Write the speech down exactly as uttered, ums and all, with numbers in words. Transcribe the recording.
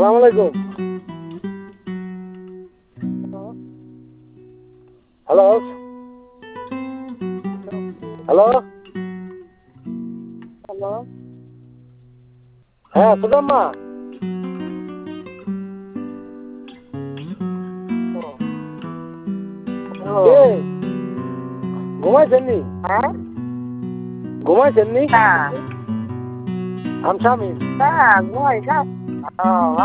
সালাম আলাইকুম। Hello hello hello হ্যাঁ সুদাম্মা, হ্যালো কে ঘুমাইছেন নি? হ্যাঁ ঘুমাইছেন নি? না আমি স্বামী। না ঘুমাই না ও